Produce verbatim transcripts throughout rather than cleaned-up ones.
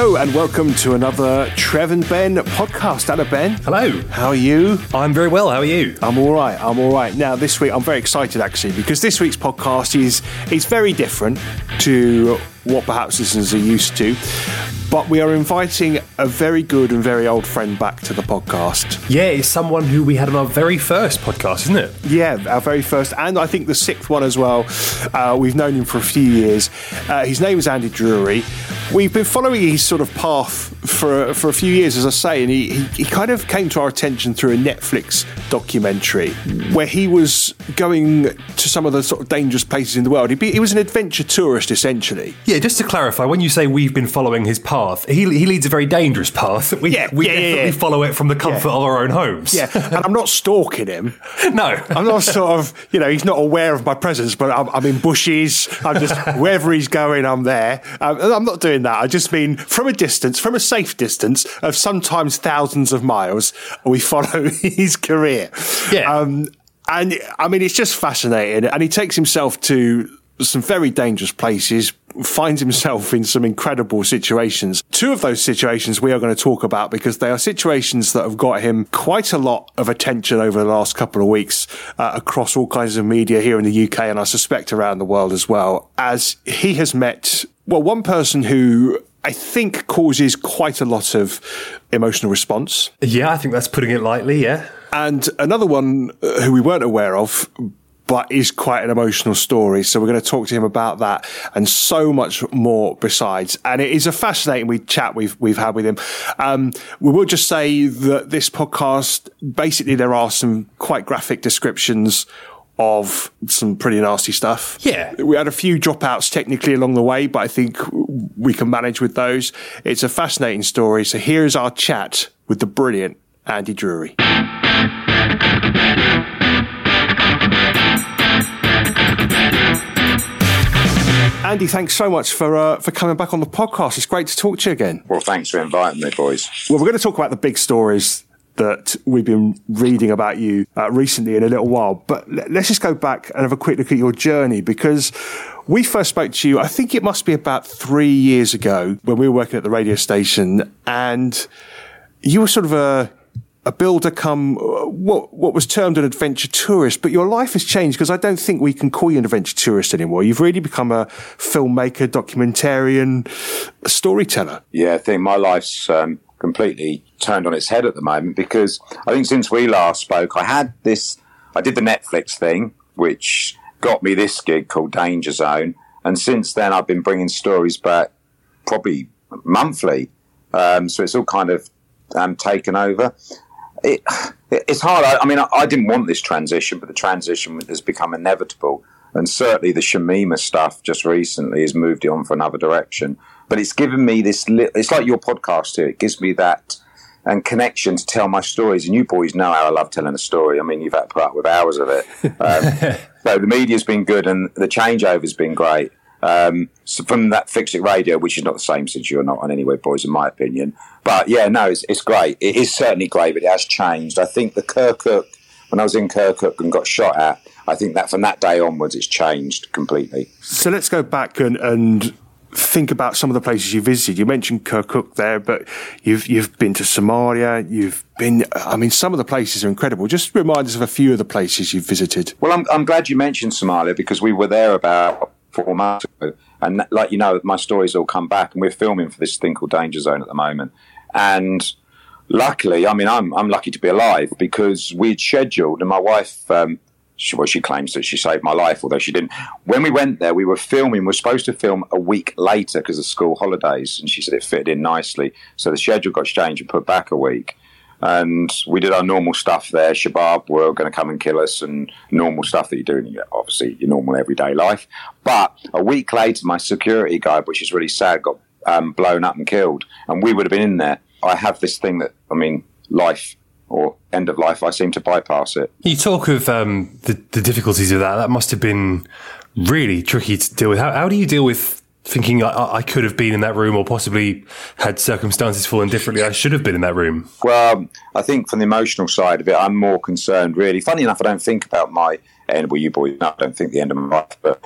Hello and welcome to another Trev and Ben podcast. Hello, Ben. Hello. How are you? I'm very well. How are you? I'm all right. I'm all right. Now, this week, I'm very excited, actually, because this week's podcast is, is very different to what perhaps listeners are used to. But we are inviting a very good and very old friend back to the podcast. Yeah, it's someone who we had on our very first podcast, isn't it? Yeah, our very first, and I think the sixth one as well. Uh, we've known him for a few years. Uh, his name is Andy Drury. We've been following his sort of path for for a few years, as I say, and he, he, he kind of came to our attention through a Netflix documentary where he was going to some of the sort of dangerous places in the world. He, be, he was an adventure tourist, essentially. Yeah, just to clarify, when you say we've been following his path, he, he leads a very dangerous path. We, yeah, we yeah, definitely yeah, yeah. follow it from the comfort yeah. of our own homes. Yeah, and I'm not stalking him. No. I'm not sort of, you know, he's not aware of my presence, but I'm, I'm in bushes. I'm just, wherever he's going, I'm there. Um, I'm not doing that. I just mean from a distance, from a safe distance of sometimes thousands of miles, we follow his career. Yeah. Um, and I mean, it's just fascinating. And he takes himself to some very dangerous places, finds himself in some incredible situations. Two of those situations we are going to talk about because they are situations that have got him quite a lot of attention over the last couple of weeks uh, across all kinds of media here in the U K and I suspect around the world as well, as he has met, well, one person who I think causes quite a lot of emotional response. Yeah, I think that's putting it lightly, yeah. And another one uh, who we weren't aware of, but is quite an emotional story. So we're going to talk to him about that and so much more besides. And it is a fascinating we chat we've we've had with him. Um, we will just say that this podcast, basically there are some quite graphic descriptions of some pretty nasty stuff. Yeah. We had a few dropouts technically along the way, but I think we can manage with those. It's a fascinating story. So here is our chat with the brilliant Andy Drury. Andy, thanks so much for uh, for coming back on the podcast. It's great to talk to you again. Well, thanks for inviting me, boys. Well, we're going to talk about the big stories that we've been reading about you uh, recently in a little while. But let's just go back and have a quick look at your journey, because we first spoke to you, I think it must be about three years ago when we were working at the radio station, and you were sort of a a builder come what what was termed an adventure tourist, but your life has changed because I don't think we can call you an adventure tourist anymore. You've really become a filmmaker, documentarian, a storyteller. Yeah, I think my life's um, completely turned on its head at the moment, because I think since we last spoke, I had this, I did the Netflix thing, which got me this gig called Danger Zone. And since then, I've been bringing stories back probably monthly. Um, so it's all kind of um, taken over. It, it's hard. I, I mean, I, I didn't want this transition, but the transition has become inevitable. And certainly the Shamima stuff just recently has moved it on for another direction. But it's given me this, li- it's like your podcast here. It gives me that and connection to tell my stories. And you boys know how I love telling a story. I mean, you've had to put up with hours of it. Um, so the media's been good and the changeover's been great. Um, so from that Fix It Radio, which is not the same since you're not on anyway, boys, in my opinion. But yeah, no, it's, it's great. It is certainly great, but it has changed. I think the Kirkuk, when I was in Kirkuk and got shot at, I think that from that day onwards, it's changed completely. So let's go back and, and think about some of the places you visited. You mentioned Kirkuk there, but you've you've been to Somalia. You've been, I mean, some of the places are incredible. Just remind us of a few of the places you've visited. Well, I'm I'm glad you mentioned Somalia, because we were there about four months ago, and like you know, my stories all come back, and we're filming for this thing called Danger Zone at the moment. And luckily, I mean, I'm I'm lucky to be alive, because we'd scheduled, and my wife, um, she, well, she claims that she saved my life, although she didn't. When we went there, we were filming. We were supposed to film a week later because of school holidays, and she said it fitted in nicely. So the schedule got changed and put back a week. And we did our normal stuff there. Shabab were going to come and kill us, and normal stuff that you do in your, obviously your normal everyday life. But a week later, my security guard, which is really sad, got um, blown up and killed. And we would have been in there. I have this thing that, I mean, life or end of life, I seem to bypass it. You talk of um, the, the difficulties of that. That must have been really tricky to deal with. How, how do you deal with thinking I, I could have been in that room, or possibly had circumstances fallen differently, I should have been in that room? Well, I think from the emotional side of it, I'm more concerned, really. Funny enough, I don't think about my end. Well, you boys know, I don't think the end of my life, but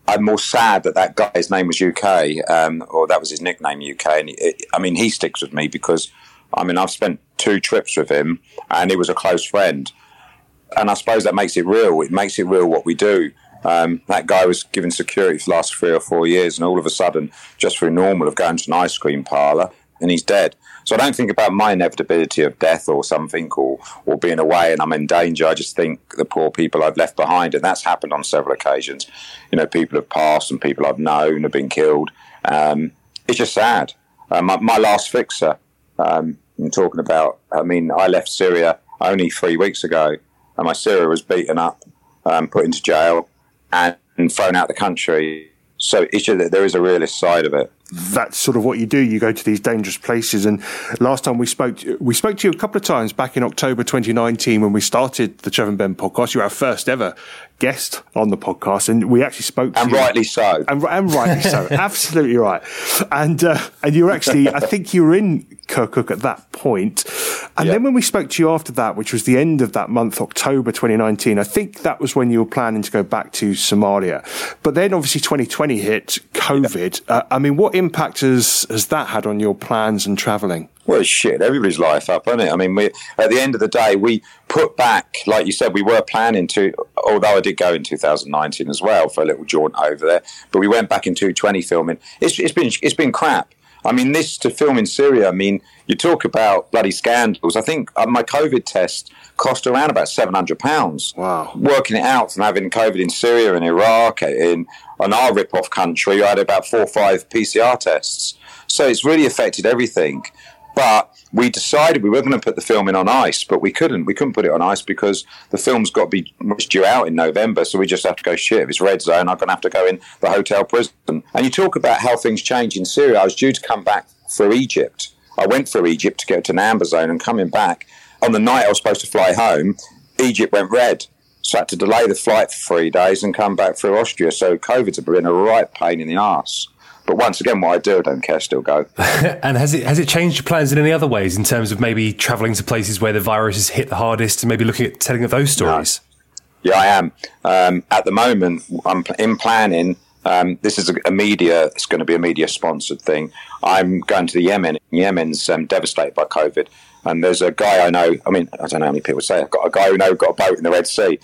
I'm more sad that that guy's name was U K, um, or that was his nickname, U K. And it, I mean, he sticks with me because, I mean, I've spent two trips with him, and he was a close friend. And I suppose that makes it real. It makes it real what we do. Um, that guy was given security for the last three or four years, and all of a sudden, just through normal of going to an ice cream parlour, and he's dead. So I don't think about my inevitability of death or something, or, or being away and I'm in danger. I just think the poor people I've left behind, and that's happened on several occasions. You know, people have passed and people I've known have been killed. Um, it's just sad. Uh, my, my last fixer, um, I'm talking about, I mean, I left Syria only three weeks ago, and my Syria was beaten up, um, put into jail, and, and thrown out the country. So it's just that there is a realist side of it. That's sort of what you do. You go to these dangerous places. And last time we spoke, we spoke to you a couple of times back in October twenty nineteen when we started the Trevor and Ben podcast. You were our first ever guest on the podcast, and we actually spoke to and you. rightly so. And, and rightly so. Absolutely right. And uh, and you were actually, I think you were in Kirkuk at that point. And yeah. then when we spoke to you after that, which was the end of that month, October twenty nineteen, I think that was when you were planning to go back to Somalia. But then obviously twenty twenty hit, COVID. Yeah. Uh, I mean, what impact has, has that had on your plans and travelling? Well, shit, everybody's life up, isn't it? I mean, we, at the end of the day, we put back, like you said, we were planning to, although I did go in two thousand nineteen as well for a little jaunt over there, but we went back in twenty twenty filming. It's, it's been it's been crap. I mean, this to film in Syria, I mean, you talk about bloody scandals. I think uh, my COVID test cost around about seven hundred pounds. Wow. Working it out from having COVID in Syria and Iraq, in on our rip-off country, I had about four or five P C R tests. So it's really affected everything. But we decided we were going to put the film in on ice, but we couldn't. We couldn't put it on ice because the film's got to be due out in November, so we just have to go, shit, if it's red zone, I'm going to have to go in the hotel prison. And you talk about how things change in Syria. I was due to come back through Egypt. I went through Egypt to go to an amber zone, and coming back, on the night I was supposed to fly home, Egypt went red. So I had to delay the flight for three days and come back through Austria. So COVID's been a right pain in the arse. But once again, what I do, I don't care, still go. And has it has it changed your plans in any other ways in terms of maybe travelling to places where the virus has hit the hardest and maybe looking at telling of those stories? No. Yeah, I am. Um, at the moment, I'm in planning. Um, this is a, a media, it's going to be a media sponsored thing. I'm going to the Yemen. Yemen's um, devastated by COVID. And there's a guy I know, I mean, I don't know how many people say, I've got a guy who knows got a boat in the Red Sea.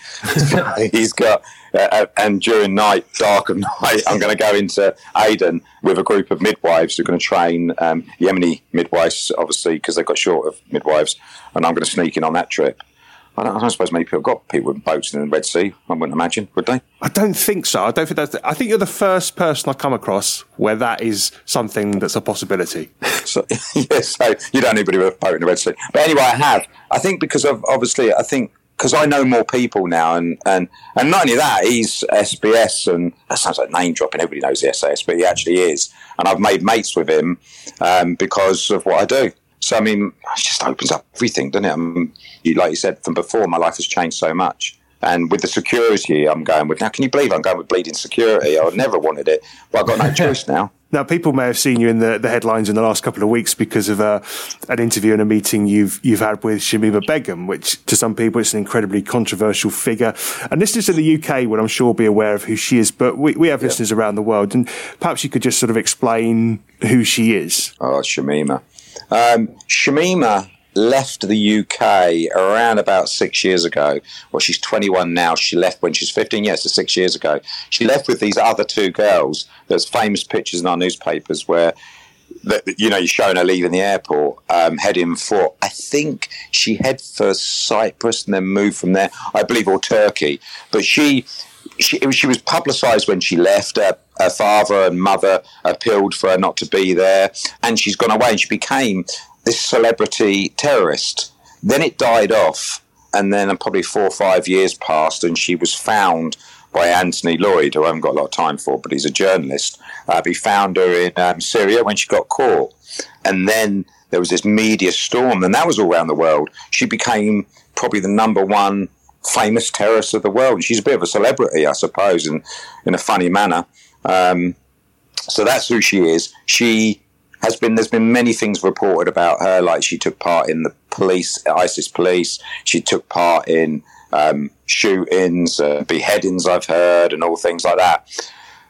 He's got, uh, and during night, dark of night, I'm going to go into Aden with a group of midwives who are going to train um, Yemeni midwives, obviously, because they've got short of midwives. And I'm going to sneak in on that trip. I don't, I don't suppose many people have got people with boats in the Red Sea. I wouldn't imagine, would they? I don't think so. I don't think that's. The, I think you're the first person I come across where that is something that's a possibility. So, yes, so you don't need anybody with a boat in the Red Sea. But anyway, I have. I think because of obviously, I think because I know more people now, and, and, and not only that, he's S B S, and that sounds like name dropping. Everybody knows the S A S, but he actually is. And I've made mates with him um, because of what I do. So, I mean, it just opens up everything, doesn't it? I mean, like you said from before, my life has changed so much. And with the security I'm going with, now can you believe I'm going with bleeding security? I never wanted it, but I've got no choice now. Now, people may have seen you in the, the headlines in the last couple of weeks because of uh, an interview and a meeting you've you've had with Shamima Begum, which to some people is an incredibly controversial figure. And listeners in the U K would, I'm sure, be aware of who she is, but we, we have yeah. listeners around the world. And perhaps you could just sort of explain who she is. Oh, Shamima. Um, Shamima left the U K around about six years ago. Well, she's twenty-one now. She left when she's fifteen. Yes, so six years ago. She left with these other two girls. There's famous pictures in our newspapers where, that, you know, you're showing her leaving the airport, um, heading for, I think she head for Cyprus and then moved from there, I believe, or Turkey. But she... She, she was publicised when she left. Her, her father and mother appealed for her not to be there, and she's gone away and she became this celebrity terrorist. Then it died off, and then probably four or five years passed, and she was found by Anthony Lloyd, who I haven't got a lot of time for, but he's a journalist. Uh, he found her in um, Syria when she got caught, and then there was this media storm, and that was all around the world. She became probably the number one famous terrorist of the world. She's a bit of a celebrity, I suppose, in, in a funny manner. Um, so that's who she is. She has been, there's been many things reported about her, like she took part in the police, ISIS police. She took part in um, shootings, uh, beheadings, I've heard, and all things like that.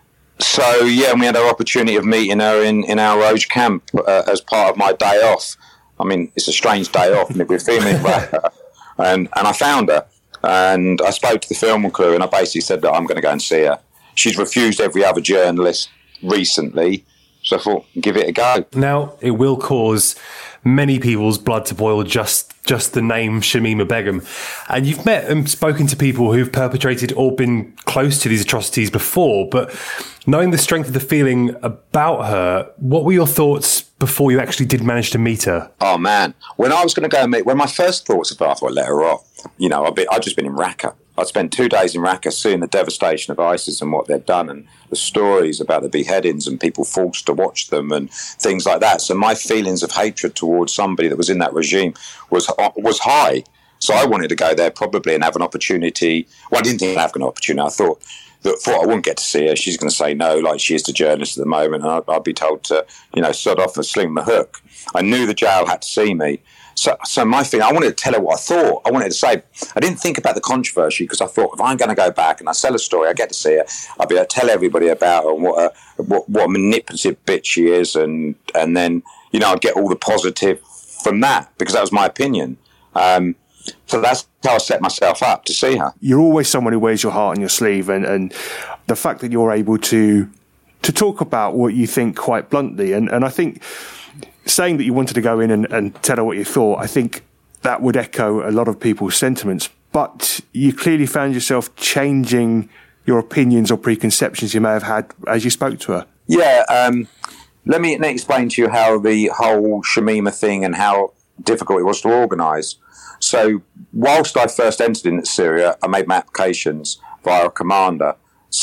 So, yeah, and we had our opportunity of meeting her in, in our Roge camp uh, as part of my day off. I mean, it's a strange day off, and we're filming Raqqa, and, and I found her, and I spoke to the film crew, and I basically said that I'm going to go and see her. She's refused every other journalist recently, so I thought, give it a go. Now, it will cause many people's blood to boil just just the name Shamima Begum. And you've met and spoken to people who've perpetrated or been close to these atrocities before, but knowing the strength of the feeling about her, what were your thoughts before you actually did manage to meet her? Oh, man. When I was going to go and meet, when my first thoughts of I thought I'd let her off. You know, I've, been, I've just been in Raqqa. I'd spent two days in Raqqa seeing the devastation of ISIS and what they've done and the stories about the beheadings and people forced to watch them and things like that. So my feelings of hatred towards somebody that was in that regime was was high. So I wanted to go there probably and have an opportunity. Well, I didn't think I'd have an opportunity. I thought that thought I wouldn't get to see her. She's going to say no, like she is to journalists at the moment, and I'd, I'd be told to, you know, sod off and sling the hook. I knew the jail had to see me. So, so my thing, I wanted to tell her what I thought. I wanted to say, I didn't think about the controversy because I thought if I'm going to go back and I sell a story, I get to see her, I'll be able to tell everybody about her and what a, what, what a manipulative bitch she is, and and then, you know, I'd get all the positive from that because that was my opinion. Um, so that's how I set myself up to see her. You're always someone who wears your heart on your sleeve, and, and the fact that you're able to to talk about what you think quite bluntly, and, and I think saying that you wanted to go in and, and tell her what you thought, I think that would echo a lot of people's sentiments. But you clearly found yourself changing your opinions or preconceptions you may have had as you spoke to her. Yeah, um, let me, let me explain to you how the whole Shamima thing and how difficult it was to organise. So whilst I first entered into Syria, I made my applications via a commander,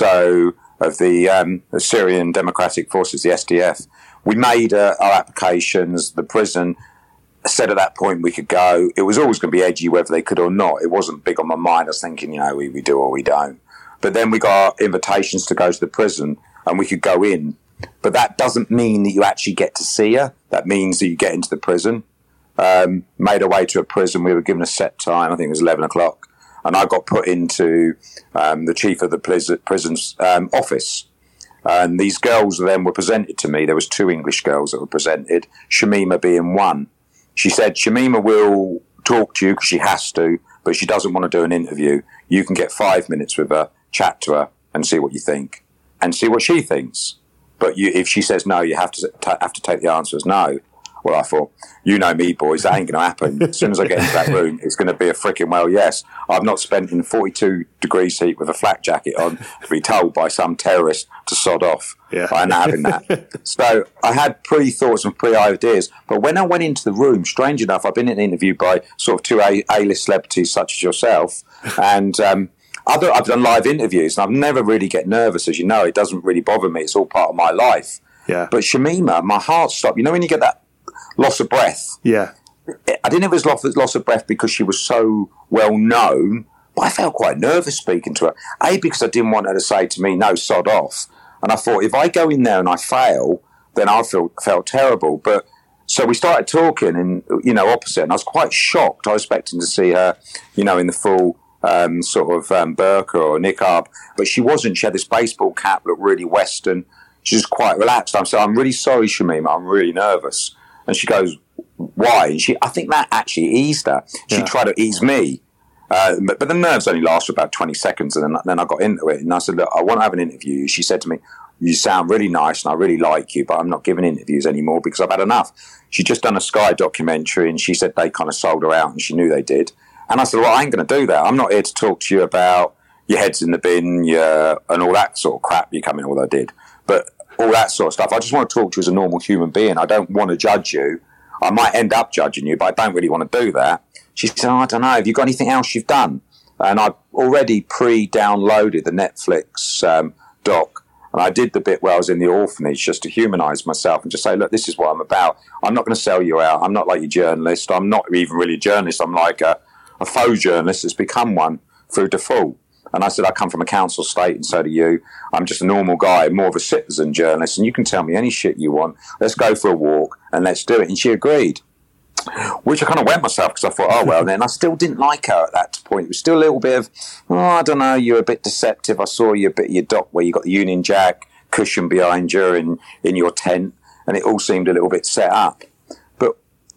so of the, um, the Syrian Democratic Forces, the S D F. We made uh, our applications. The prison said at that point we could go. It was always going to be edgy whether they could or not. It wasn't big on my mind. I was thinking, you know, we, we do or we don't. But then we got invitations to go to the prison and we could go in. But that doesn't mean that you actually get to see her. That means that you get into the prison. Um, made our way to a prison. We were given a set time. I think it was eleven o'clock. And I got put into um, the chief of the prison's um, office. And these girls then were presented to me. There was two English girls that were presented, Shamima being one. She said, Shamima will talk to you because she has to, but she doesn't want to do an interview. You can get five minutes with her, chat to her, and see what you think, and see what she thinks. But you, if she says no, you have to t- have to take the answer as no. Well, I thought, you know me, boys, that ain't going to happen. As soon as I get into that room, it's going to be a freaking well yes. I've not spent in forty-two degrees heat with a flak jacket on to be told by some terrorist to sod off. Yeah. I'm not having that. So I had pre-thoughts and pre-ideas. But when I went into the room, strange enough, I've been interviewed by sort of two A- A-list celebrities such as yourself. And um, other, I've done live interviews, and I've never really get nervous, as you know. It doesn't really bother me. It's all part of my life. Yeah. But Shamima, my heart stopped. You know when you get that loss of breath? Yeah. I didn't know it was loss, loss of breath because she was so well known, but I felt quite nervous speaking to her. A, because I didn't want her to say to me, no, sod off. And I thought, if I go in there and I fail, then I feel felt terrible. But so we started talking and, you know, opposite, and I was quite shocked. I was expecting to see her, you know, in the full um, sort of um, burqa or niqab, but she wasn't. She had this baseball cap, looked really Western. She was quite relaxed. I'm saying, I'm really sorry, Shamima, I'm really nervous. And she goes, why? And she, I think that actually eased her. She Yeah. tried to ease me. Uh, but, but the nerves only last for about twenty seconds, and then, then I got into it. And I said, look, I want to have an interview. She said to me, you sound really nice and I really like you, but I'm not giving interviews anymore because I've had enough. She'd just done a Sky documentary and she said they kind of sold her out, and she knew they did. And I said, well, I ain't going to do that. I'm not here to talk to you about your head's in the bin your, and all that sort of crap you come in, although I did. But all that sort of stuff. I just want to talk to you as a normal human being. I don't want to judge you. I might end up judging you, but I don't really want to do that. She said, oh, I don't know. Have you got anything else you've done? And I've already pre-downloaded the Netflix um, doc. And I did the bit where I was in the orphanage just to humanise myself and just say, look, this is what I'm about. I'm not going to sell you out. I'm not like your journalist. I'm not even really a journalist. I'm like a, a faux journalist that's become one through default. And I said, I come from a council state and so do you. I'm just a normal guy, more of a citizen journalist, and you can tell me any shit you want. Let's go for a walk and let's do it. And she agreed, which I kind of went myself because I thought, oh, well, then I still didn't like her at that point. It was still a little bit of, oh, I don't know, you're a bit deceptive. I saw you a bit of your doc where you got the Union Jack cushion behind you in, in your tent, and it all seemed a little bit set up. But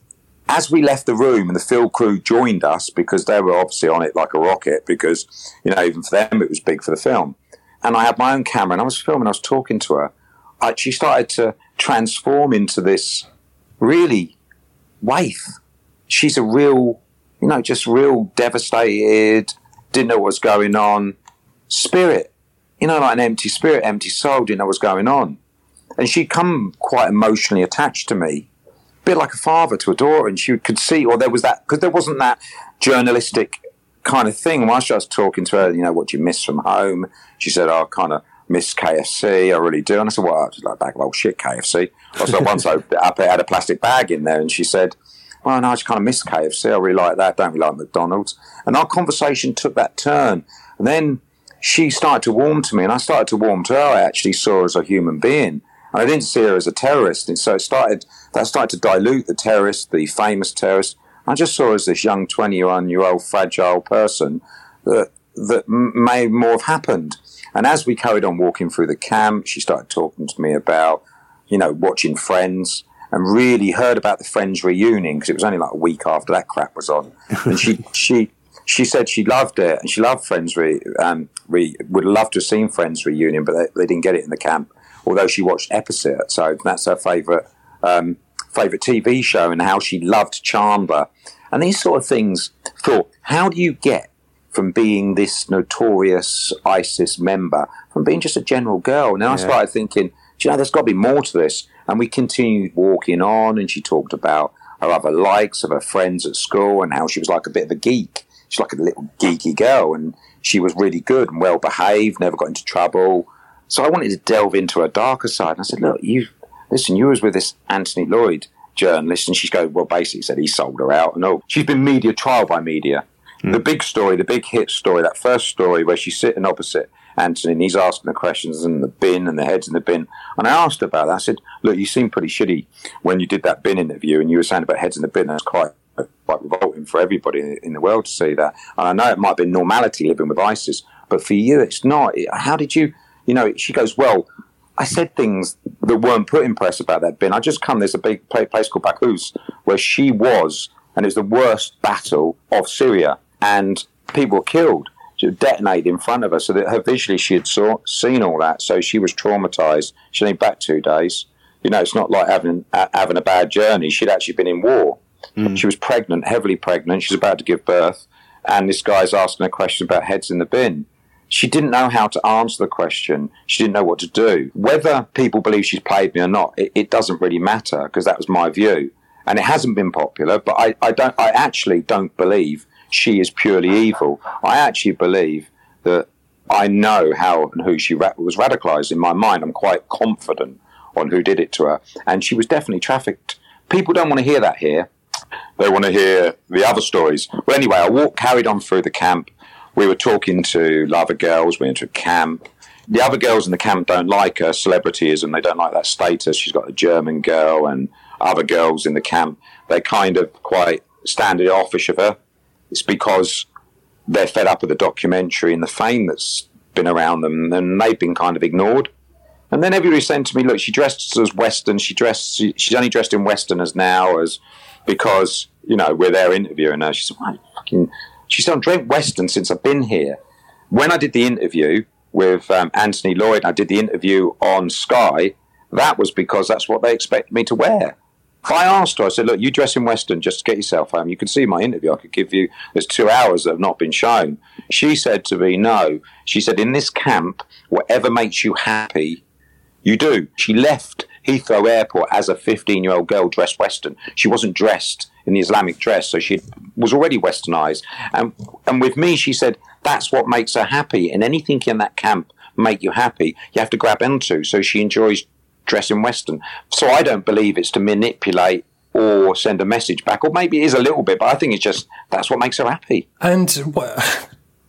as we left the room and the film crew joined us, because they were obviously on it like a rocket, because, you know, even for them it was big for the film. And I had my own camera and I was filming, I was talking to her. I, she started to transform into this really waif. She's a real, you know, just real devastated, didn't know what was going on. Spirit, you know, like an empty spirit, empty soul, didn't know what was going on. And she'd come quite emotionally attached to me, a bit like a father to a daughter, and she could see, or there was that, because there wasn't that journalistic kind of thing. Whilst I was talking to her, you know, what do you miss from home? She said, oh, I kind of miss K F C, I really do. And I said, well, I was like, bag of old shit, K F C. I said, once I opened it up, it had a plastic bag in there, and she said, well, no, I just kind of miss K F C, I really like that, don't really like McDonald's. And our conversation took that turn, and then she started to warm to me, and I started to warm to her. I actually saw her as a human being, and I didn't see her as a terrorist. And so it started, that started to dilute the terrorist, the famous terrorist. I just saw her as this young twenty-one-year-old fragile person that that may more have happened. And as we carried on walking through the camp, she started talking to me about, you know, watching Friends, and really heard about the Friends reunion, because it was only like a week after that crap was on. And she she she said she loved it, and she loved Friends, re, um, re, would love to have seen Friends reunion, but they, they didn't get it in the camp, although she watched episodes. So that's her favourite um, favourite T V show, and how she loved Chandler. And these sort of things, thought, how do you get from being this notorious ISIS member, from being just a general girl? And then yeah. I started thinking, do you know, there's got to be more to this. And we continued walking on, and she talked about her other likes of her friends at school, and how she was like a bit of a geek. She's like a little geeky girl, and she was really good and well behaved, never got into trouble. So I wanted to delve into her darker side. And I said, look, you listen, you was with this Anthony Lloyd journalist, and she's going, well, basically said he sold her out. And oh, she's been media trial by media. Mm. The big story, the big hit story, that first story where she's sitting opposite Anthony and he's asking the questions in the bin and the head's in the bin. And I asked her about that. I said, look, you seemed pretty shitty when you did that bin interview, and you were saying about heads in the bin. That's quite quite revolting for everybody in the world to see that. And I know it might have been normality living with ISIS, but for you, it's not. How did you, you know, she goes, well, I said things that weren't put in press about that bin. I just come, there's a big place called Baghuz where she was, and it was the worst battle of Syria, and people were killed. She detonated in front of her, so that her visually she had saw, seen all that, so she was traumatized. She only back two days. You know, it's not like having uh, having a bad journey. She'd actually been in war. Mm. She was pregnant, heavily pregnant. She's about to give birth, and this guy's asking her a question about heads in the bin. She didn't know how to answer the question. She didn't know what to do. Whether people believe she's played me or not, it, it doesn't really matter, because that was my view, and it hasn't been popular. But I, I don't. I actually don't believe she is purely evil. I actually believe that I know how and who she ra- was radicalised in my mind. I'm quite confident on who did it to her, and she was definitely trafficked. People don't want to hear that here. They want to hear the other stories. Well, anyway, I walked, carried on through the camp. We were talking to other girls. We went to a camp. The other girls in the camp don't like her celebrityism. They don't like that status. She's got a German girl, and other girls in the camp, they kind of quite standoffish of her. It's because they're fed up with the documentary and the fame that's been around them, and they've been kind of ignored. And then everybody said to me, look, she dressed as Western. She dressed. She, she's only dressed in Westerners now as because, you know, we're there interviewing her. She said, well, fucking, she said, I've drank Western since I've been here. When I did the interview with um, Anthony Lloyd, I did the interview on Sky, that was because that's what they expected me to wear. I asked her, I said, look, you dress in Western just to get yourself home. You can see my interview. I could give you, there's two hours that have not been shown. She said to me, no. She said, in this camp, whatever makes you happy, you do. She left Heathrow Airport as a fifteen-year-old girl dressed Western. She wasn't dressed in the Islamic dress, so she was already Westernized. And, and with me, she said, that's what makes her happy. And anything in that camp make you happy, you have to grab into. So she enjoys dressing Western. So I don't believe it's to manipulate or send a message back, or maybe it is a little bit, but I think it's just that's what makes her happy. And what,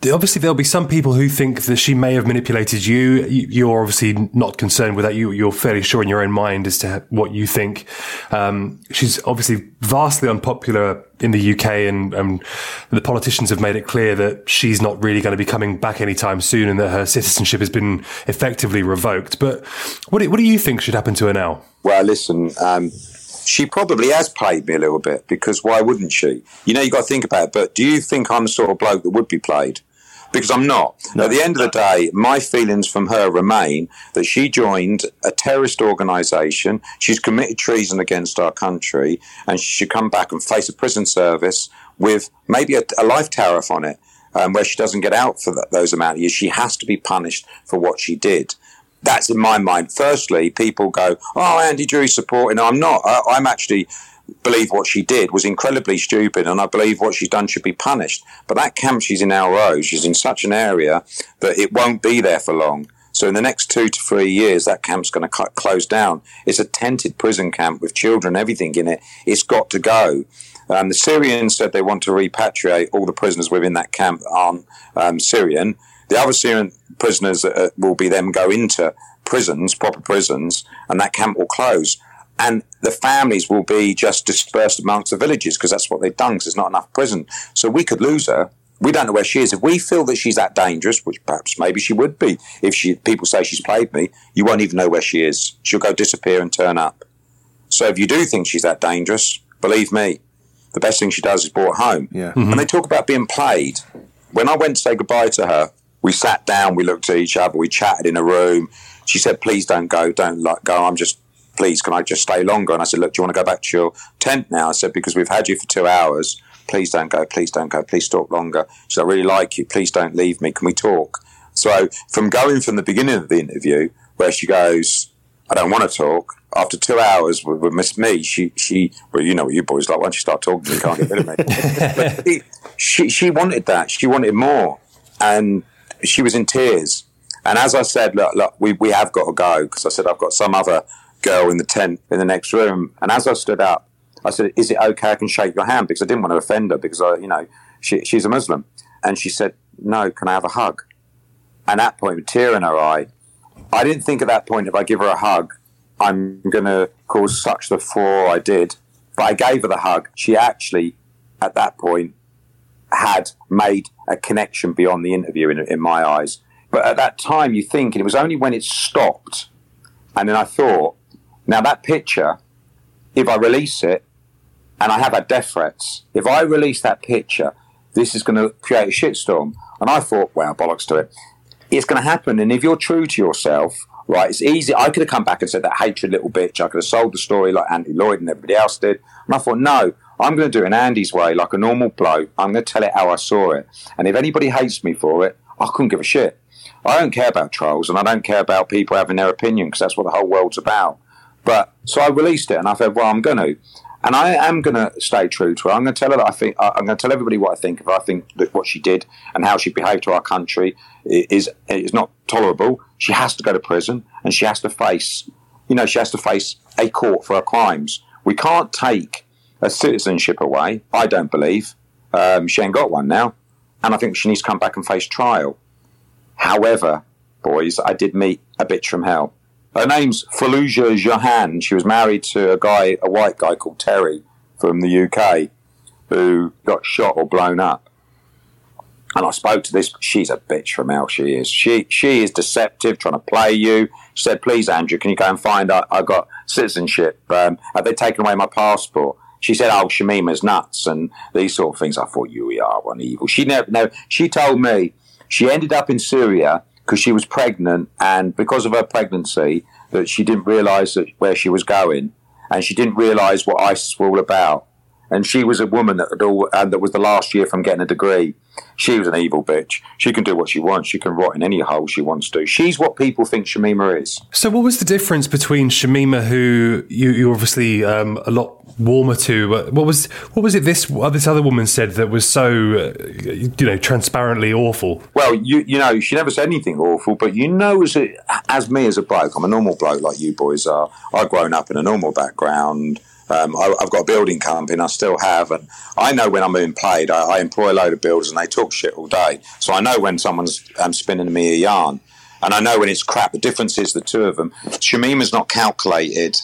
obviously there'll be some people who think that she may have manipulated you. You're obviously not concerned with that. You, you're fairly sure in your own mind as to what you think. Um, she's obviously vastly unpopular in the U K, and um, the politicians have made it clear that she's not really going to be coming back anytime soon, and that her citizenship has been effectively revoked. But what do, what do you think should happen to her now? Well, listen, um, she probably has played me a little bit, because why wouldn't she? You know, you've got to think about it. But do you think I'm the sort of bloke that would be played? Because I'm not. No. At the end of the day, my feelings from her remain that she joined a terrorist organisation, she's committed treason against our country, and she should come back and face a prison service with maybe a, a life tariff on it, um, where she doesn't get out for that, those amount of years. She has to be punished for what she did. That's in my mind. Firstly, people go, oh, Andy Drew's supporting. No, I'm not. I, I'm actually believe what she did was incredibly stupid, and I believe what she's done should be punished. But that camp she's in our row, she's in such an area that it won't be there for long. So in the next two to three years, that camp's going to close down. It's a tented prison camp with children, everything in it. It's got to go. Um, the Syrians said they want to repatriate all the prisoners within that camp that aren't um, Syrian. The other Syrian prisoners uh, will be them go into prisons, proper prisons, and that camp will close. And the families will be just dispersed amongst the villages, because that's what they've done, because there's not enough prison. So we could lose her. We don't know where she is. If we feel that she's that dangerous, which perhaps maybe she would be, if she people say she's played me, you won't even know where she is. She'll go disappear and turn up. So if you do think she's that dangerous, believe me, the best thing she does is brought home. Yeah. Mm-hmm. And they talk about being played. When I went to say goodbye to her, we sat down, we looked at each other, we chatted in a room. She said, please don't go, don't let go. I'm just, please, can I just stay longer? And I said, look, do you want to go back to your tent now? I said, because we've had you for two hours. Please don't go, please don't go, please talk longer. She said, I really like you, please don't leave me, can we talk? So from going from the beginning of the interview, where she goes, I don't want to talk, after two hours with, with Miss Me, she, she, well, you know what you boys like, once you start talking, you can't get rid of me. But she, she, she wanted that, she wanted more, and she was in tears. And as I said, look, look, we, we have got to go, because I said, I've got some other girl in the tent in the next room. And as I stood up, I said, is it okay I can shake your hand? Because I didn't want to offend her, because, I, you know, she, she's a Muslim. And she said, no, can I have a hug? And at that point, with a tear in her eye, I didn't think at that point, if I give her a hug, I'm going to cause such the furore I did. But I gave her the hug. She actually, at that point, had made a connection beyond the interview in, in my eyes. But at that time, you think, and it was only when it stopped, and then I thought, now that picture, if I release it, and I have had death threats, if I release that picture, this is going to create a shitstorm. And I thought, well, bollocks to it. It's going to happen. And if you're true to yourself, right, it's easy. I could have come back and said, that hatred little bitch. I could have sold the story like Andy Lloyd and everybody else did. And I thought, no, I'm going to do it in Andy's way, like a normal bloke. I'm going to tell it how I saw it. And if anybody hates me for it, I couldn't give a shit. I don't care about trolls, and I don't care about people having their opinion, because that's what the whole world's about. But so I released it, and I said, well, I'm going to. And I am going to stay true to her. I'm going to tell her that I think, I'm going to tell everybody what I think of her. I think that what she did and how she behaved to our country is is not tolerable. She has to go to prison, and she has to face, you know, she has to face a court for her crimes. We can't take her citizenship away, I don't believe. Um, she ain't got one now. And I think she needs to come back and face trial. However, boys, I did meet a bitch from hell. Her name's Fallujah Jahan. She was married to a guy, a white guy called Terry from the U K, who got shot or blown up. And I spoke to this. She's a bitch from hell, she is. She she is deceptive, trying to play you. She said, please, Andrew, can you go and find out? I got citizenship. Um, have they taken away my passport? She said, oh, Shamima's nuts and these sort of things. I thought, you are one evil. She never, no, she told me she ended up in Syria because she was pregnant, and because of her pregnancy, that she didn't realise that where she was going, and she didn't realise what ISIS were all about. And she was a woman that had all, and that was the last year from getting a degree. She was an evil bitch. She can do what she wants. She can rot in any hole she wants to. She's what people think Shamima is. So what was the difference between Shamima, who you, you're obviously um, a lot warmer to, what was what was it this this other woman said that was so, uh, you know, transparently awful? Well, you you know, she never said anything awful, but you know, as, a, as me as a bloke, I'm a normal bloke like you boys are. I've grown up in a normal background. Um, I, I've got a building company, and I still have, and I know when I'm being played. I, I employ a load of builders, and they talk shit all day. So I know when someone's um, spinning me a yarn, and I know when it's crap. The difference is the two of them. Shamima's not calculated.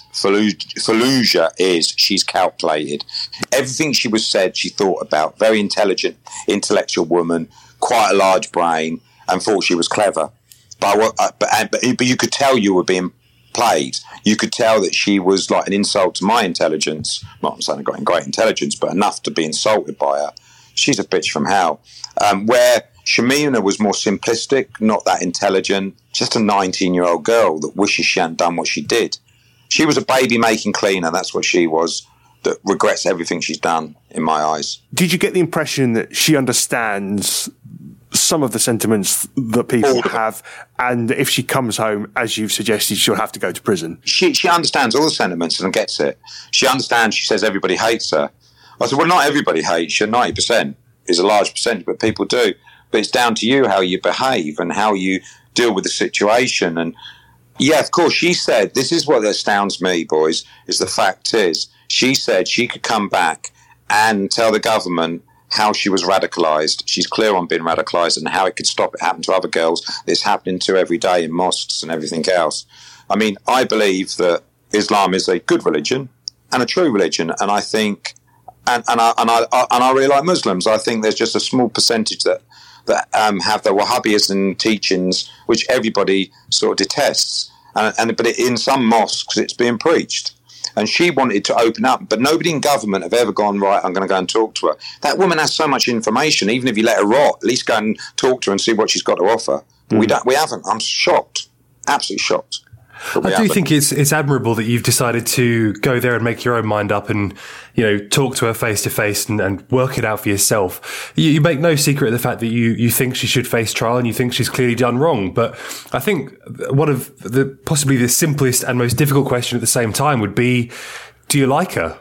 Fallujah is. She's calculated. Everything she was said, she thought about. Very intelligent, intellectual woman, quite a large brain, and thought she was clever. But but, but, but you could tell you were being played. You could tell that she was like an insult to my intelligence. Not I'm saying I've got great intelligence, but enough to be insulted by her. She's a bitch from hell. Um, where Shamima was more simplistic, not that intelligent, just a nineteen-year-old girl that wishes she hadn't done what she did. She was a baby-making cleaner, that's what she was, that regrets everything she's done, in my eyes. Did you get the impression that she understands some of the sentiments that people have, and if she comes home, as you've suggested, she'll have to go to prison? She she understands all the sentiments and gets it. She understands, she says everybody hates her. I said, well, not everybody hates you. ninety percent is a large percentage, but people do. But it's down to you how you behave and how you deal with the situation. And yeah, of course, she said, this is what astounds me, boys, is the fact is, she said she could come back and tell the government how she was radicalised. She's clear on being radicalised and how it could stop it happening to other girls. It's happening to every day in mosques and everything else. I mean, I believe that Islam is a good religion and a true religion, and I think, and, and I and I and I really like Muslims. I think there's just a small percentage that that um, have the Wahhabism teachings, which everybody sort of detests, and, and but in some mosques it's being preached. And she wanted to open up, but nobody in government have ever gone, right, I'm going to go and talk to her. That woman has so much information, even if you let her rot, at least go and talk to her and see what she's got to offer. Mm. We don't, we haven't. I'm shocked, absolutely shocked. I do haven't. think it's it's admirable that you've decided to go there and make your own mind up and, you know, talk to her face to face and and work it out for yourself. You, you make no secret of the fact that you, you think she should face trial and you think she's clearly done wrong. But I think one of the possibly the simplest and most difficult question at the same time would be, do you like her?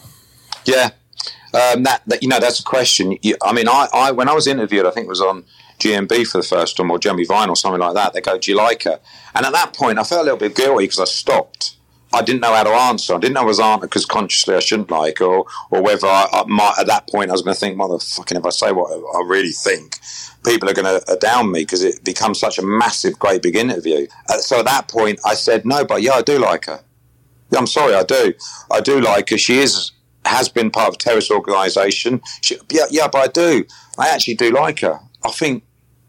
Yeah, um, that, that you know that's a question. You, I mean, I, I when I was interviewed, I think it was on G M B for the first time, or Jeremy Vine or something like that. They go, do you like her? And at that point, I felt a little bit guilty because I stopped. I didn't know how to answer. I didn't know I was answering because consciously I shouldn't like her, or, or whether I, I might, at that point I was going to think, motherfucking, if I say what I really think, people are going to down me because it becomes such a massive, great big interview. Uh, so at that point, I said, no, but yeah, I do like her. Yeah, I'm sorry, I do. I do like her. She is has been part of a terrorist organisation. Yeah, yeah, but I do. I actually do like her. I think,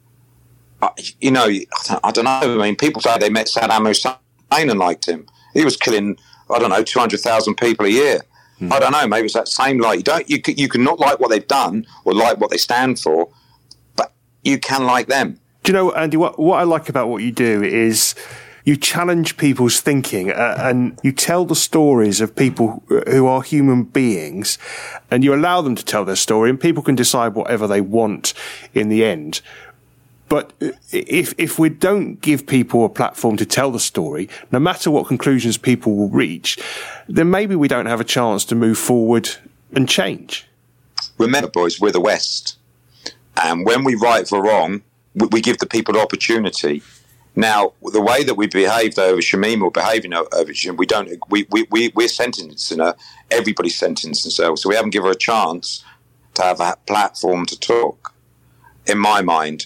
you know, I don't know. I mean, people say they met Saddam Hussein and liked him. He was killing, I don't know, two hundred thousand people a year. Mm. I don't know. Maybe it's that same like you don't. You can, you can not like what they've done or like what they stand for, but you can like them. Do you know, Andy? What what I like about what you do is you challenge people's thinking uh, and you tell the stories of people who are human beings, and you allow them to tell their story, and people can decide whatever they want in the end. But if if we don't give people a platform to tell the story, no matter what conclusions people will reach, then maybe we don't have a chance to move forward and change. Remember, boys, we're the West. And when we right for wrong, we, we give the people the opportunity. Now, the way that we behaved over Shamima or behaving over Shamima, we don't, we, we, we, we're sentencing her. Everybody's sentencing themselves. So we haven't given her a chance to have a platform to talk, in my mind.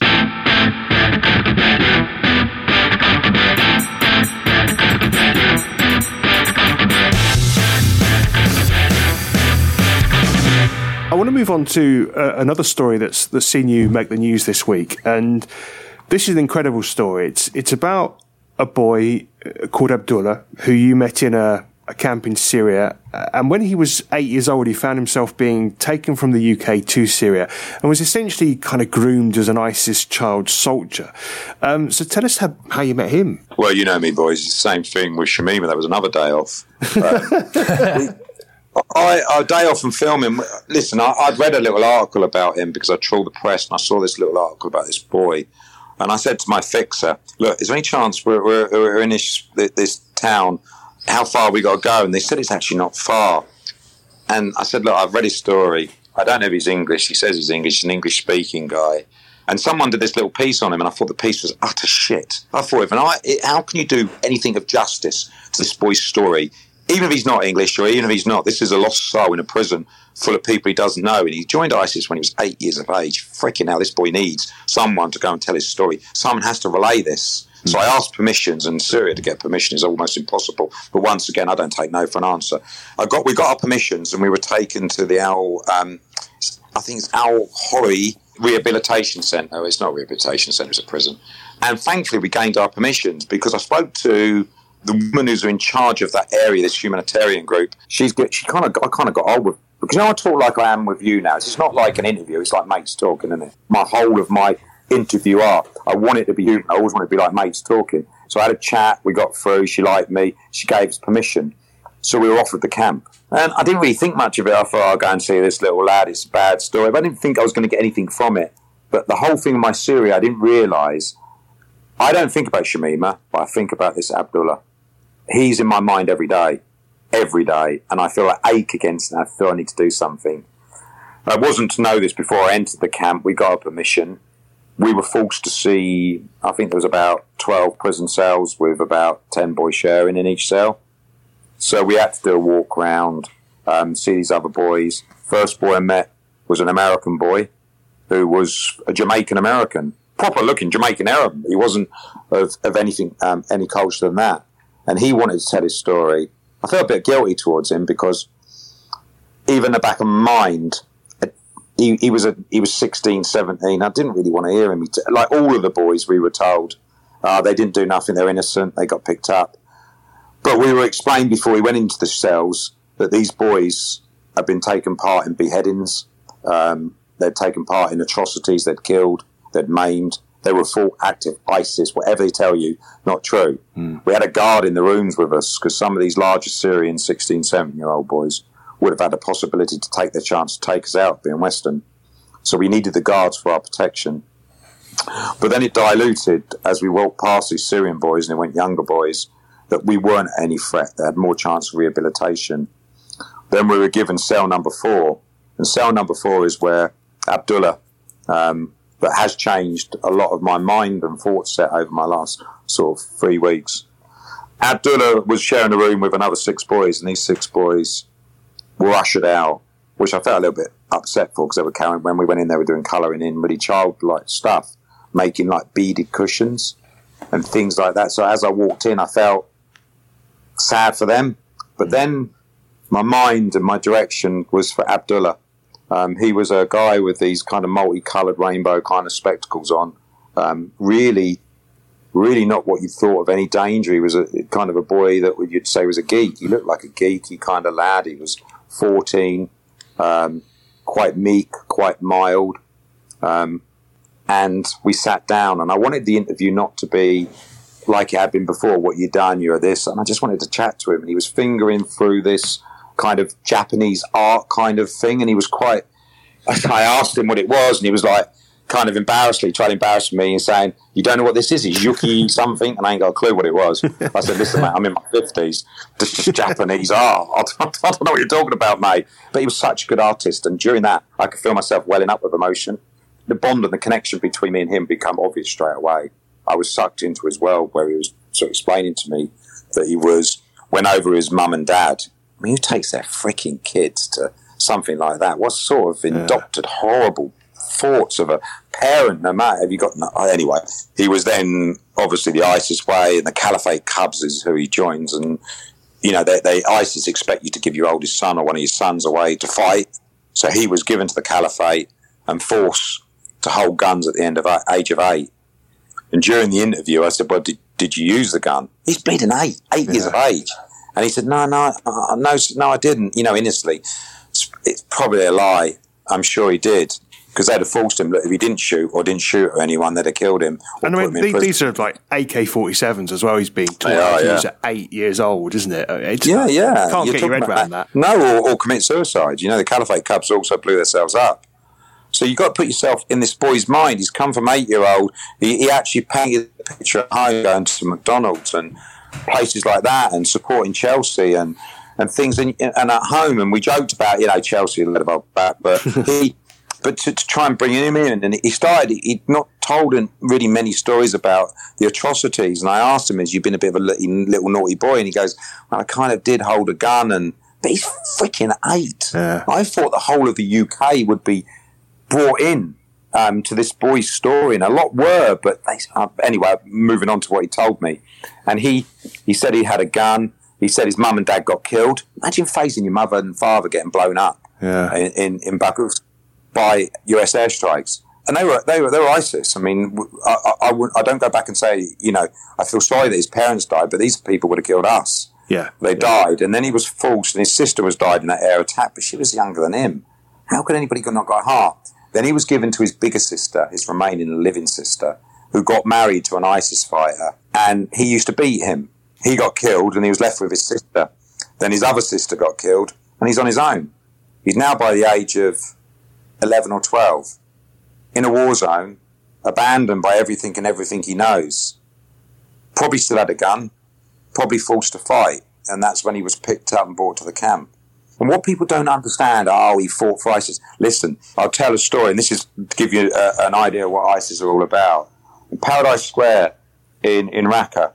I want to move on to uh, another story that's that's seen you make the news this week, and this is an incredible story. It's it's about a boy called Abdullah who you met in a, a camp in Syria, and when he was eight years old, he found himself being taken from the U K to Syria and was essentially kind of groomed as an ISIS child soldier. Um, so tell us how, how you met him. Well, you know me, boys. It's the same thing with Shamima. That was another day off. Uh, I, I day off from filming. Listen, I, I'd read a little article about him because I trawled the press, and I saw this little article about this boy. And I said to my fixer, "Look, is there any chance we're, we're, we're in this, this town? How far we got to go?" And they said it's actually not far. And I said, "Look, I've read his story. I don't know if he's English. He says he's English. He's an English-speaking guy." And someone did this little piece on him, and I thought the piece was utter shit. I thought, if an I, it, how can you do anything of justice to this boy's story? even if he's not English or even if he's not, this is a lost soul in a prison full of people he doesn't know. And he joined ISIS when he was eight years of age. Freaking hell, this boy needs someone to go and tell his story. Someone has to relay this. Mm. So I asked permissions, and Syria to get permission is almost impossible. But once again, I don't take no for an answer. I got, we got our permissions, and we were taken to the Al, um, I think it's Al Hori Rehabilitation Centre. It's not a rehabilitation centre, it's a prison. And thankfully, we gained our permissions because I spoke to the woman who's in charge of that area, this humanitarian group. She's good. She kind of, I kind of got old with, because you know I talk like I am with you now. It's not like an interview. It's like mates talking, isn't it? My whole of my interview art, I want it to be human. I always want it to be like mates talking. So I had a chat. We got through. She liked me. She gave us permission. So we were offered the camp. And I didn't really think much of it. I thought, I'll go and see this little lad. It's a bad story. But I didn't think I was going to get anything from it. But the whole thing of my Syria, I didn't realise. I don't think about Shamima, but I think about this Abdullah. He's in my mind every day, every day, and I feel an ache against it. I feel I need to do something. I wasn't to know this before I entered the camp. We got a permission. We were forced to see, I think there was about twelve prison cells with about ten boys sharing in each cell. So we had to do a walk round, um, see these other boys. First boy I met was an American boy who was a Jamaican American, proper looking Jamaican Arab. He wasn't of, of anything, um, any culture than that. And he wanted to tell his story. I felt a bit guilty towards him because even in the back of my mind, he, he was a, he was sixteen, seventeen. I didn't really want to hear him. He t- like all of the boys, we were told, uh, they didn't do nothing. They're innocent. They got picked up. But we were explained before we went into the cells that these boys had been taking part in beheadings. Um, they'd taken part in atrocities. They'd killed. They'd maimed. They were full active ISIS, whatever they tell you, not true. Mm. We had a guard in the rooms with us because some of these larger Syrian sixteen, seventeen-year-old boys would have had the possibility to take their chance to take us out, being Western. So we needed the guards for our protection. But then it diluted as we walked past these Syrian boys and it went younger boys, that we weren't any threat. They had more chance of rehabilitation. Then we were given cell number four. And cell number four is where Abdullah... Um, that has changed a lot of my mind and thought set over my last sort of three weeks. Abdullah was sharing a room with another six boys, and these six boys were ushered out, which I felt a little bit upset for because they were carrying, when we went in, they were doing colouring in really childlike stuff, making like beaded cushions and things like that. So as I walked in, I felt sad for them. But then my mind and my direction was for Abdullah. Um, he was a guy with these kind of multicoloured rainbow kind of spectacles on. Um, really, really not what you thought of any danger. He was a kind of a boy that you'd say was a geek. He looked like a geeky kind of lad. He was fourteen, um, quite meek, quite mild. Um, and we sat down, and I wanted the interview not to be like it had been before, what you'd done, you're this. And I just wanted to chat to him. And he was fingering through this kind of Japanese art kind of thing, and he was quite, I asked him what it was, and he was like kind of embarrassedly trying to embarrass me and saying, you don't know what this is, it's yuki something, and I ain't got a clue what it was. I said, listen mate, I'm in my fifties, this is just Japanese art, I don't, I don't know what you're talking about mate. But he was such a good artist, and during that I could feel myself welling up with emotion. The bond and the connection between me and him became obvious straight away. I was sucked into his world where he was sort of explaining to me that he was, went over his mum and dad. I mean, who takes their freaking kids to something like that? What sort of indoctored, yeah. horrible thoughts of a parent, no matter, have you got, no, anyway, he was then, obviously, the ISIS way, and the Caliphate Cubs is who he joins, and, you know, they, they ISIS expect you to give your oldest son or one of your sons away to fight, so he was given to the Caliphate and forced to hold guns at the end of age of eight. And during the interview, I said, well, did, did you use the gun? He's bleeding eight, eight yeah. years of age. And he said, no, no, uh, no, no, I didn't. You know, innocently, it's, it's probably a lie. I'm sure he did. Because they'd have forced him, look, if he didn't shoot or didn't shoot at anyone, they'd have killed him. And I mean, these, these are like A K forty-sevens as well. He's being taught how to use at eight years old, isn't it? It's, yeah, yeah. You can't You're get your head around that. that. No, or, or commit suicide. You know, the Caliphate Cubs also blew themselves up. So you've got to put yourself in this boy's mind. He's come from eight-year-old. He, he actually painted a picture at home going to McDonald's and places like that, and supporting Chelsea and, and things, and, and at home. And we joked about, you know, Chelsea a little bit back, but he but to, to try and bring him in, and he started, he'd not told really many stories about the atrocities. And I asked him, has you been a bit of a little, little naughty boy? And he goes, well, I kind of did hold a gun, and but he's freaking eight. Yeah. I thought the whole of the U K would be brought in um, to this boy's story, and a lot were, but they, uh, anyway, moving on to what he told me. And he, he said he had a gun. He said his mum and dad got killed. Imagine facing your mother and father getting blown up yeah. in, in, in Baghuz by U S airstrikes. And they were, they were, they were ISIS. I mean, I, I, I, would, I don't go back and say, you know, I feel sorry that his parents died, but these people would have killed us. Yeah. They yeah. died. And then he was forced, and his sister was died in that air attack, but she was younger than him. How could anybody not got heart? Then he was given to his bigger sister, his remaining living sister, who got married to an ISIS fighter, and he used to beat him. He got killed, and he was left with his sister. Then his other sister got killed, and he's on his own. He's now by the age of eleven or twelve, in a war zone, abandoned by everything and everything he knows. Probably still had a gun, probably forced to fight, and that's when he was picked up and brought to the camp. And what people don't understand, oh, he fought for ISIS. Listen, I'll tell a story, and this is to give you a, an idea of what ISIS are all about. In Paradise Square in, in Raqqa,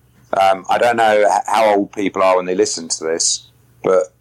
um, I don't know how old people are when they listen to this, but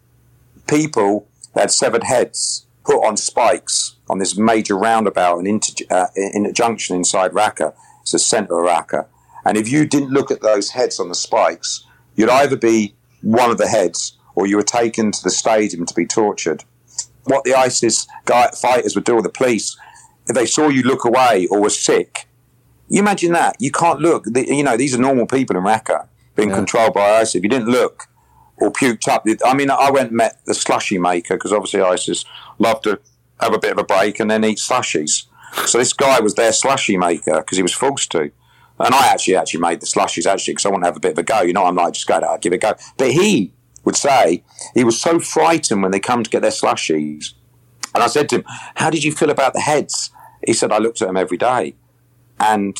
people had severed heads put on spikes on this major roundabout and inter, uh, in a junction inside Raqqa. It's the centre of Raqqa. And if you didn't look at those heads on the spikes, you'd either be one of the heads or you were taken to the stadium to be tortured. What the ISIS guy, fighters would do with the police, if they saw you look away or were sick, you imagine that. You can't look. The, you know, these are normal people in Raqqa being yeah. controlled by ISIS. If you didn't look or puked up, I mean, I went and met the slushy maker, because obviously ISIS love to have a bit of a break and then eat slushies. So this guy was their slushy maker because he was forced to. And I actually actually made the slushies, actually, because I want to have a bit of a go. You know, I'm like, just go out, I'll give it a go. But he would say he was so frightened when they come to get their slushies. And I said to him, how did you feel about the heads? He said, I looked at them every day and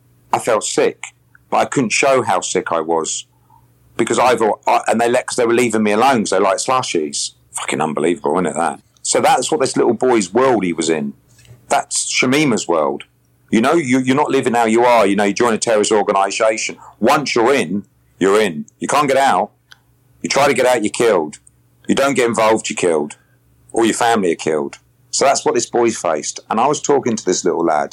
I felt sick, but I couldn't show how sick I was because either, I, and they let, because they were leaving me alone because they like slushies. Fucking unbelievable, isn't it, that? So that's what this little boy's world he was in. That's Shamima's world. You know, you, you're not living how you are. You know, you join a terrorist organisation. Once you're in, you're in. You can't get out. You try to get out, you're killed. You don't get involved, you're killed. Or your family are killed. So that's what this boy faced. And I was talking to this little lad.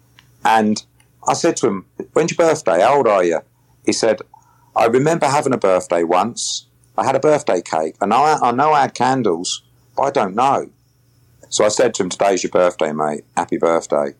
And I said to him, when's your birthday? How old are you? He said, I remember having a birthday once. I had a birthday cake. And I, I know I had candles, but I don't know. So I said to him, today's your birthday, mate. Happy birthday.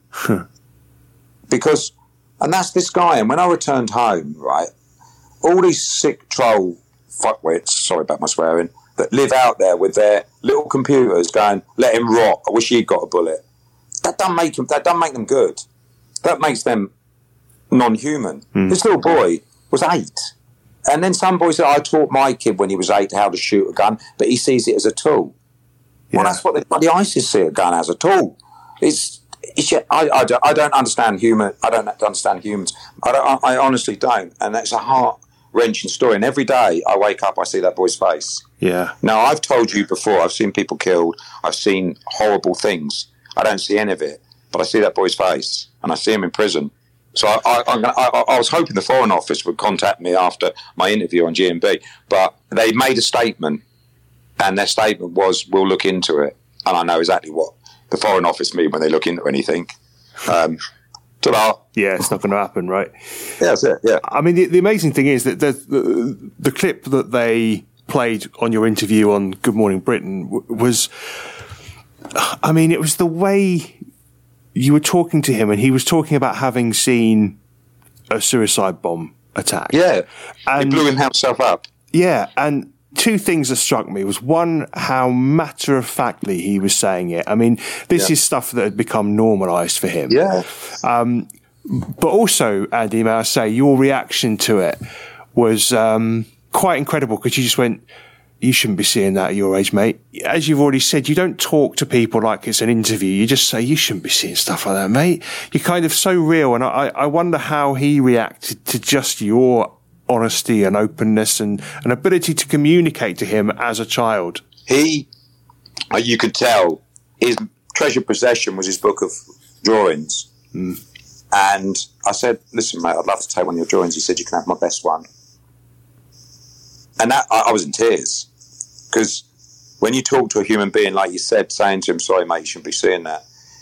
Because, and that's this guy. And when I returned home, right, all these sick troll fuckwits, sorry about my swearing, that live out there with their little computers going, let him rot. I wish he'd got a bullet. That doesn't make them, that doesn't make them good. That makes them non-human. Mm. This little boy was eight. And then some boy said, I taught my kid when he was eight how to shoot a gun, but he sees it as a tool. Yeah. Well, that's what the, the ISIS see a gun as, a tool. It's, it's I, I, don't, I don't understand human. I don't understand humans. I, don't, I, I honestly don't. And that's a heart-wrenching story. And every day I wake up, I see that boy's face. Yeah. Now, I've told you before, I've seen people killed. I've seen horrible things. I don't see any of it. But I see that boy's face, and I see him in prison. So I, I, I'm gonna, I, I was hoping the Foreign Office would contact me after my interview on G M B. But they made a statement, and their statement was, we'll look into it. And I know exactly what the Foreign Office mean when they look into anything. Um, ta-da. Yeah, it's not going to happen, right? Yeah, that's it, yeah. I mean, the, the amazing thing is that the, the, the clip that they played on your interview on Good Morning Britain w- was, I mean, it was the way you were talking to him, and he was talking about having seen a suicide bomb attack. Yeah, and he blew himself up. Yeah, and two things that struck me was, one, how matter-of-factly he was saying it. I mean, this yeah. is stuff that had become normalised for him. Yeah. Um, but also, Andy, may I say, your reaction to it was um, quite incredible, because you just went, you shouldn't be seeing that at your age, mate. As you've already said, you don't talk to people like it's an interview. You just say, you shouldn't be seeing stuff like that, mate. You're kind of so real. And I, I wonder how he reacted to just your honesty and openness and an ability to communicate to him as a child. He, you could tell, his treasured possession was his book of drawings. Mm. And I said, listen, mate, I'd love to take one of your drawings. He said, you can have my best one. And that, I, I was in tears. Because when you talk to a human being, like you said, saying to him, sorry, mate, you shouldn't be seeing that,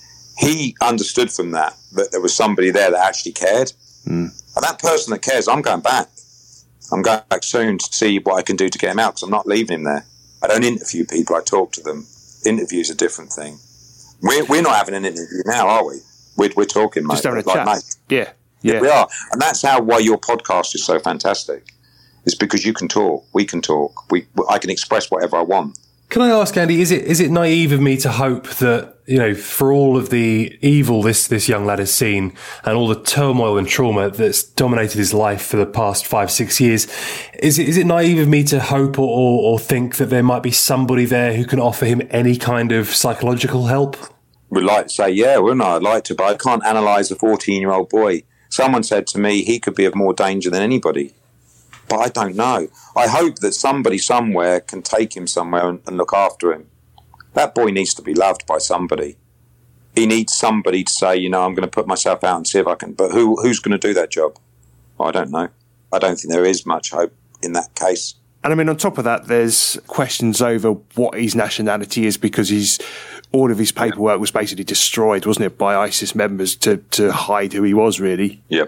he understood from that that there was somebody there that actually cared. Mm. And that person that cares, I'm going back. I'm going back soon to see what I can do to get him out, because I'm not leaving him there. I don't interview people, I talk to them. Interview's a different thing. We're, we're not having an interview now, are we? We're, we're talking, mate. Just having a like, chat. Mate. Yeah. yeah. Yeah, we are. And that's how why your podcast is so fantastic. It's because you can talk, we can talk, we I can express whatever I want. Can I ask, Andy, is it is it naive of me to hope that, you know, for all of the evil this, this young lad has seen and all the turmoil and trauma that's dominated his life for the past five, six years, is it is it naive of me to hope or, or, or think that there might be somebody there who can offer him any kind of psychological help? We'd like to say, yeah, wouldn't I? I'd like to, but I can't analyse a fourteen-year-old boy. Someone said to me he could be of more danger than anybody. But I don't know. I hope that somebody somewhere can take him somewhere and, and look after him. That boy needs to be loved by somebody. He needs somebody to say, you know, I'm going to put myself out and see if I can. But who who's going to do that job? I don't know. I don't think there is much hope in that case. And I mean, on top of that, there's questions over what his nationality is, because he's all of his paperwork was basically destroyed, wasn't it, by ISIS members to, to hide who he was, really. Yep.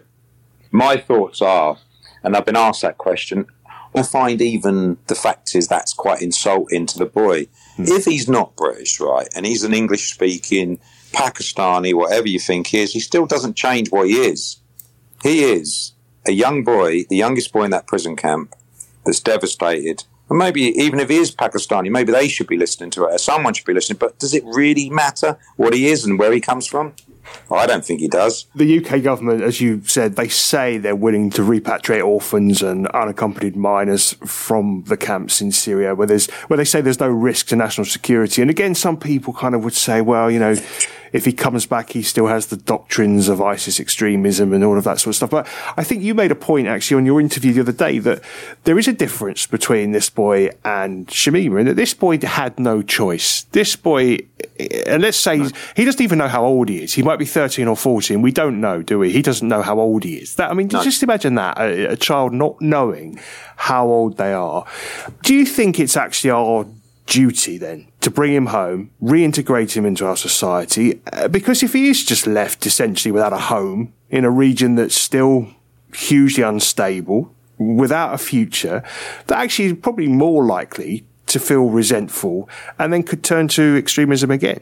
My thoughts are, and I've been asked that question, I find even the fact is that's quite insulting to the boy. Mm. If he's not British, right, and he's an English-speaking, Pakistani, whatever you think he is, he still doesn't change what he is. He is a young boy, the youngest boy in that prison camp, that's devastated. And maybe even if he is Pakistani, maybe they should be listening to it, or someone should be listening. But does it really matter what he is and where he comes from? Oh, I don't think he does. The U K government, as you said, they say they're willing to repatriate orphans and unaccompanied minors from the camps in Syria, where there's where they say there's no risk to national security. And again, some people kind of would say, well, you know, if he comes back, he still has the doctrines of ISIS extremism and all of that sort of stuff. But I think you made a point, actually, on your interview the other day, that there is a difference between this boy and Shamima, and that this boy had no choice. This boy, and let's say no. he doesn't even know how old he is. He might be thirteen or fourteen. We don't know, do we? He doesn't know how old he is. That I mean, no. Just imagine that, a, a child not knowing how old they are. Do you think it's actually our duty then to bring him home, reintegrate him into our society? Uh, because if he is just left essentially without a home in a region that's still hugely unstable, without a future, that actually is probably more likely to feel resentful and then could turn to extremism again.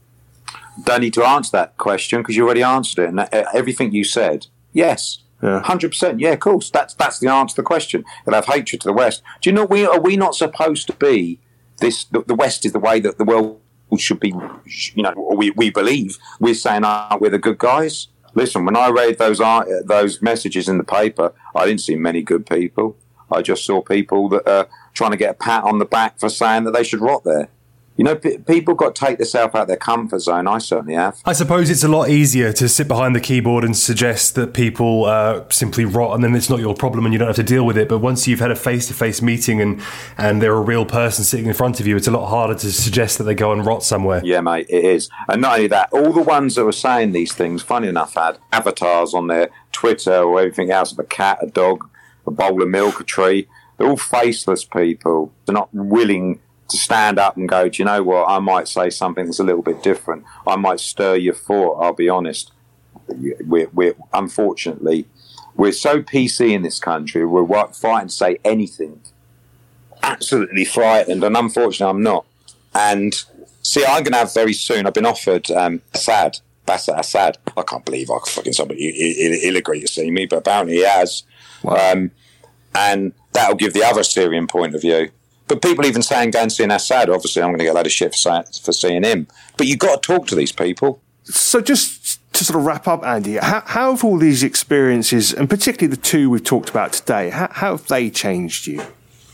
Don't need to answer that question because you already answered it. And everything you said, yes, yeah. one hundred percent. Yeah, of course. That's that's the answer to the question. They'll have hatred to the West. Do you know, we are we not supposed to be this? The, the West is the way that the world should be, you know, we, we believe. We're saying, ah, we're the good guys. Listen, when I read those uh, those messages in the paper, I didn't see many good people. I just saw people that are trying to get a pat on the back for saying that they should rot there. You know, p- people got to take themselves out of their comfort zone. I certainly have. I suppose it's a lot easier to sit behind the keyboard and suggest that people uh, simply rot and then it's not your problem and you don't have to deal with it. But once you've had a face-to-face meeting and, and they're a real person sitting in front of you, it's a lot harder to suggest that they go and rot somewhere. Yeah, mate, it is. And not only that, all the ones that were saying these things, funny enough, had avatars on their Twitter or everything else of a cat, a dog, a bowl of milk, a tree. They're all faceless people. They're not willing to stand up and go, do you know what, I might say something that's a little bit different. I might stir your thought, I'll be honest. We're, we're unfortunately, we're so P C in this country, we're frightened to say anything. Absolutely frightened, and unfortunately I'm not. And see, I'm going to have very soon, I've been offered um, Assad, Bashar Assad. I can't believe I fucking somebody, he'll, he'll agree to see me, but apparently he has. Wow. Um, and that'll give the other Syrian point of view. But people even saying, go and see an Assad, obviously I'm going to get a load of shit for, for seeing him. But you've got to talk to these people. So just to sort of wrap up, Andy, how, how have all these experiences, and particularly the two we've talked about today, how, how have they changed you?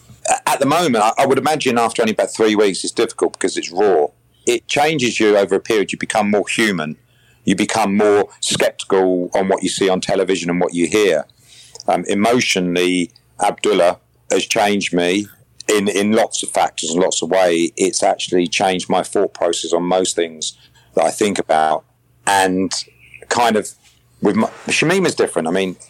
At the moment, I, I would imagine after only about three weeks, it's difficult because it's raw. It changes you over a period. You become more human. You become more sceptical on what you see on television and what you hear. Um, emotionally, Abdullah has changed me. In, in lots of factors and lots of ways, it's actually changed my thought process on most things. that I think about. And kind of with my, Shamima's different. I mean,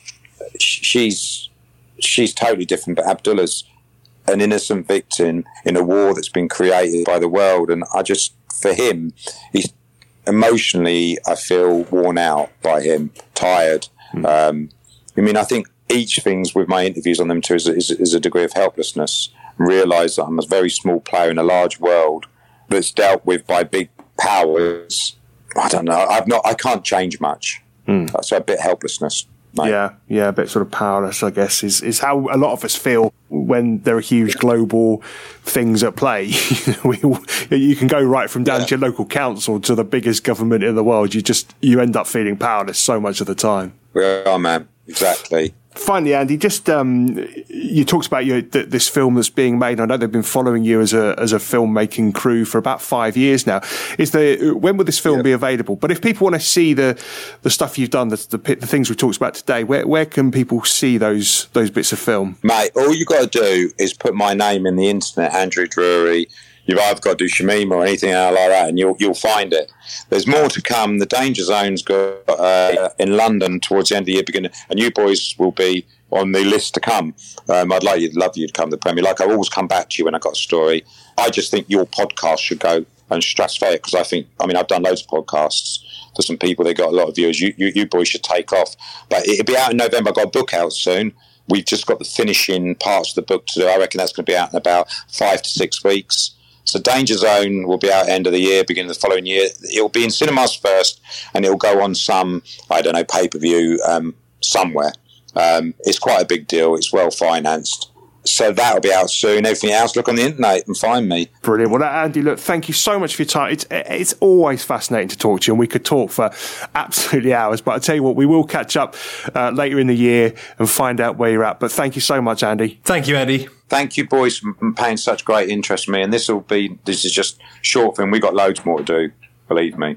she's she's totally different, but Abdullah's an innocent victim in a war that's been created by the world. And I just, for him, he's emotionally, I feel worn out by him, tired. Mm. Um, I mean, I think each things with my interviews on them too is, is, is a degree of helplessness. Realise that I'm a very small player in a large world that's dealt with by big powers. I don't know. I've not. I can't change much. Mm. So a bit helplessness. Mate. Yeah, yeah, a bit sort of powerless, I guess, is, is how a lot of us feel when there are huge global things at play. we, you can go right from down yeah. to your local council to the biggest government in the world. You just you end up feeling powerless so much of the time. We are, man. Exactly. Finally, Andy, just um, you talked about your, th- this film that's being made. I know they've been following you as a as a filmmaking crew for about five years now. Is there when will this film yeah. be available? But if people want to see the the stuff you've done, the, the the things we talked about today, where where can people see those those bits of film? Mate, all you got to do is put my name in the internet, Andrew Drury. You've either got to do Shamima or anything like that, and you'll you'll find it. There's more to come. The Danger Zone's got uh, in London towards the end of the year, beginning, and you boys will be on the list to come. Um, I'd like you, love you to come to the premiere. Like I always come back to you when I got a story. I just think your podcast should go and stratosphere because I think, I mean, I've done loads of podcasts for some people. They got a lot of viewers. You, you, you boys should take off. But it'll be out in November. I've got a book out soon. We've just got the finishing parts of the book to do. I reckon that's going to be out in about five to six weeks. So Danger Zone will be out end of the year, beginning of the following year. It'll be in cinemas first, and it'll go on some, I don't know, pay-per-view um, somewhere. Um, it's quite a big deal. It's well financed. So that'll be out soon. Everything else, look on the internet and find me. Brilliant. Well, Andy, look, thank you so much for your time. It's it's always fascinating to talk to you, and we could talk for absolutely hours. But I tell you what, we will catch up uh, later in the year and find out where you're at. But thank you so much, Andy. Thank you, Andy. Thank you, boys, for paying such great interest in me. And this will be, this is just short film. We've got loads more to do, believe me.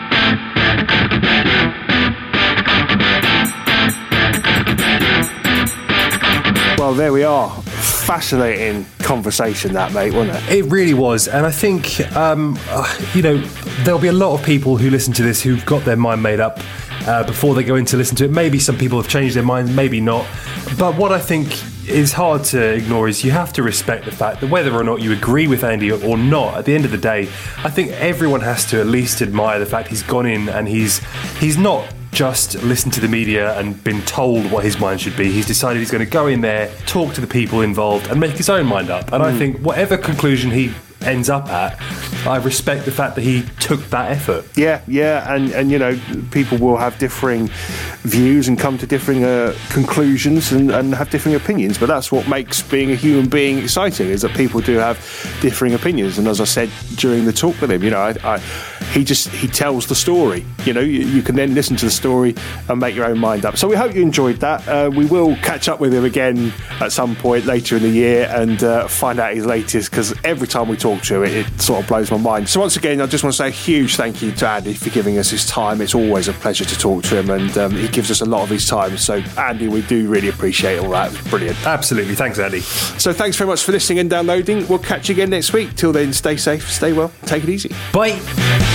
Well, there we are. Fascinating conversation, that, mate, wasn't it? It really was. And I think, um, uh, you know, there'll be a lot of people who listen to this who've got their mind made up uh, before they go in to listen to it. Maybe some people have changed their minds, maybe not. But what I think is hard to ignore is you have to respect the fact that whether or not you agree with Andy or not, at the end of the day, I think everyone has to at least admire the fact he's gone in and he's he's not just listened to the media and been told what his mind should be. He's decided he's going to go in there, talk to the people involved and make his own mind up. And mm. I think whatever conclusion he ends up at, I respect the fact that he took that effort. Yeah, yeah, and, and you know, people will have differing views and come to differing uh, conclusions and, and have differing opinions, but that's what makes being a human being exciting, is that people do have differing opinions. And as I said during the talk with him, you know, I, I, he just, he tells the story. You know, you, you can then listen to the story and make your own mind up. So we hope you enjoyed that. Uh, we will catch up with him again at some point later in the year and uh, find out his latest, because every time we talk to it, it sort of blows my mind. So once again, I just want to say a huge thank you to Andy for giving us his time. It's always a pleasure to talk to him, and um, he gives us a lot of his time. So Andy, we do really appreciate all that. It was brilliant. Absolutely. Thanks, Andy. So thanks very much for listening and downloading. We'll catch you again next week. Till then, stay safe, stay well, take it easy. Bye.